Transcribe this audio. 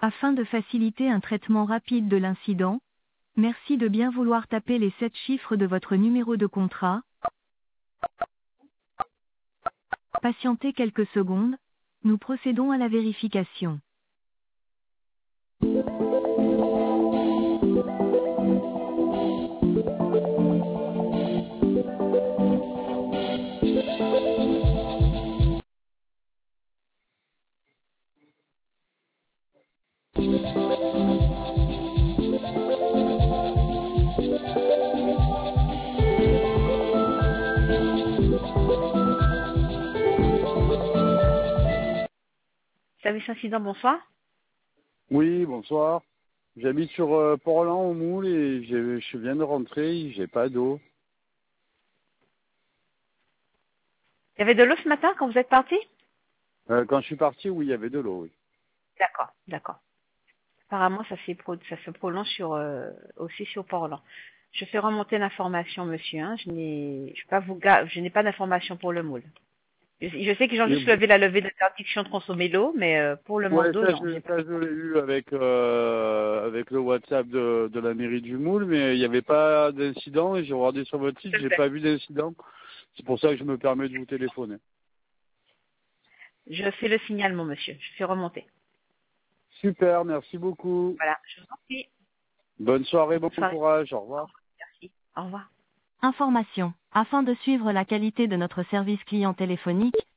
Afin de faciliter un traitement rapide de l'incident, merci de bien vouloir taper les 7 chiffres de votre numéro de contrat. Patientez quelques secondes, nous procédons à la vérification. Service incident, bonsoir. Oui, bonsoir. J'habite sur Port-Roland au Moule et je viens de rentrer, j'ai pas d'eau. Il y avait de l'eau ce matin quand vous êtes parti? Quand je suis parti, oui, il y avait de l'eau, oui. D'accord, d'accord. Apparemment, ça se prolonge aussi sur Port-Roland. Je fais remonter l'information, monsieur. Hein. Je n'ai pas d'information pour le moule. Je sais qu'ils ont Et juste levé la levée d'interdiction de consommer l'eau, mais pour le manque ouais, d'eau, non. J'ai pas. ça je l'ai eu avec le WhatsApp de la mairie du Moule, mais il n'y avait pas d'incident et j'ai regardé sur votre site, Tout à j'ai fait. pas vu d'incident. C'est pour ça que je me permets de vous téléphoner. Je fais le signalement, monsieur. Je fais remonter. Super, merci beaucoup. Voilà, je vous en prie. Bonne soirée, bon Bonne soirée. courage, au revoir. Merci. Au revoir. Information. Afin de suivre la qualité de notre service client téléphonique,